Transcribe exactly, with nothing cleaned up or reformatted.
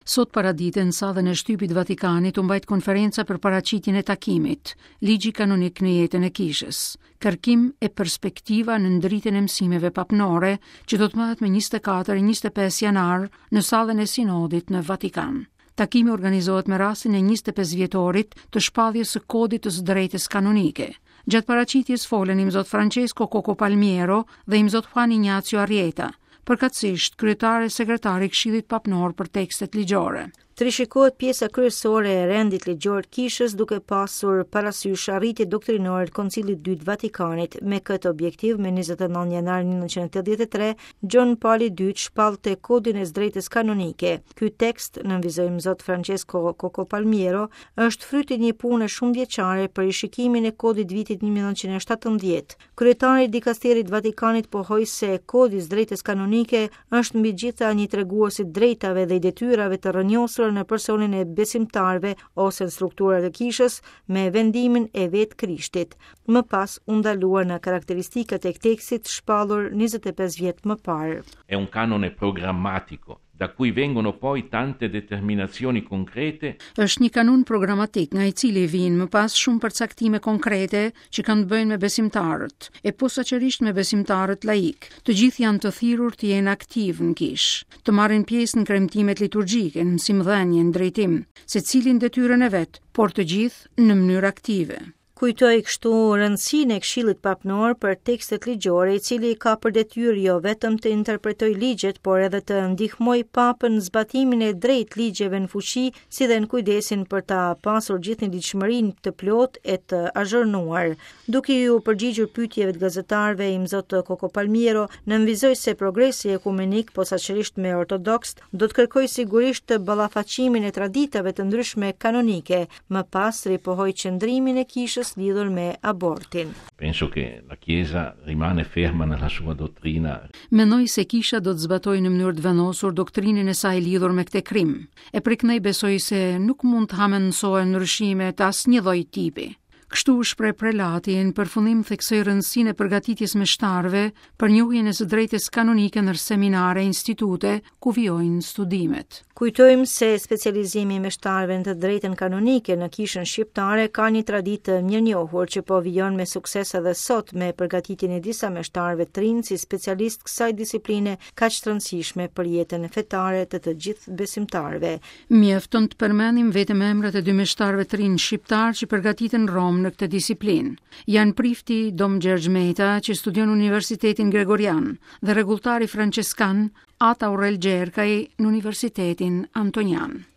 Sot paraditën sa dhe në shtypit Vatikanit u mbajt konferenca për paraqitjen e takimit, ligji kanonik në jetën e kishës, kërkim e perspektiva në ndritjen e mësimeve papnore që do të mahet me njëzet e katër e njëzet e pesë janar në sallën e sinodit në Vatikan. Takimi organizohet me rastin e njëzet e pesë vjetorit të shpalljes së kodit të së drejtës kanonike. Gjatë paraqitjes folën imzot Francesco Coco Palmiero dhe imzot Juan Ignacio Arrieta, përkatësisht kryetari e sekretari i Këshillit Papnor për tekstet ligjore. Trishikohet pjesa kryesore e rendit ligjor të kishës duke pasur parasysh arritje doktrinore të Koncilit dytë Vatikanit. Me këtë objektiv, me njëzet e nëntë janar një mijë nëntëqind e tetëdhjetë e tre, John Paul i dytë shpallte kodin e së drejtës kanonike. Ky tekst, nënvizojmë zot Francesco Coco Palmiero, është fryti i një pune shumë vjeçare për rishikimin e kodit vitit një mijë nëntëqind e shtatëmbëdhjetë. Kryetari i dikasterit Vatikanit pohoi se kodi i së drejtës kanonike është mbi gjitha një tregues i drejtave dhe i detyrave të rrënjosura në personin e besimtarve ose në strukturat e kishës me vendimin e vetë Krishtit. Më pas u ndalua në karakteristikat e tekstit shpallur njëzet e pesë vjet më parë. È un canone programmatico da cui vengono poi tante determinazioni concrete. Është një kanun programatik nga i cili vijnë më pas shumë përcaktime konkrete që kanë të bëjnë me besimtarët, e posaçërisht me besimtarët laik. Të gjithë janë të thirrur të jenë aktiv në kishë, të marrin pjesë në kremtimet liturgjike, në mësimdhënie, në drejtim, secilin detyrën e vet, por të gjithë në mënyrë aktive. Kujtoi kështu rëndësinë e Këshillit Papnor për tekstet ligjore, i cili ka për detyrë jo vetëm të interpretojë ligjet, por edhe të ndihmojë papën në zbatimin e drejtë ligjeve në fuqi, si dhe në kujdesin për ta pasur gjithëndijshmërinë të plotë e të azhurnuar. Duke ju përgjigjur pyetjeve të gazetarëve, imzot Coco Palmiero nënvizoi se progresi ekumenik, posaçërisht me ortodokst, do të kërkojë sigurisht të ballafaqimin e traditave të ndryshme kanonike. Më pas ripohoi qëndrimin e kishës lidhur me abortin. Penso che la Chiesa rimane ferma nella sua dottrina. Mendoj se kisha do të zbatojë në mënyrë të vendosur doktrinën e saj lidhur me këtë krim. E për kënej besoj se nuk mund të hamendësohen ndryshime të asnjë lloji tipi. Kështu shpreh prelati në përfundim theksoi rëndësinë e përgatitjes meshtarëve për njohjen e së drejtës kanonike në seminare e institute ku vijojnë studimet. Kujtojmë se specializimi i meshtarëve në të drejtën kanonike në kishën shqiptare ka një traditë mirënjohur që po vijon me sukses edhe sot me përgatitjen e disa meshtarëve të rinj si specialist kësaj disipline kaq të rëndësishme për jetën fetare të të gjithë besimtarëve. Mjafton të përmendim vetëm emrat e dy meshtarëve të rinj shqiptar që përgatiten në Rom në këtë disiplinë. Janë prifti Dom Gjergj Meta që studion në Universitetin Gregorian dhe rregulltari franceskan Ata Aurel Gjerkaj në Universitetin Antonian.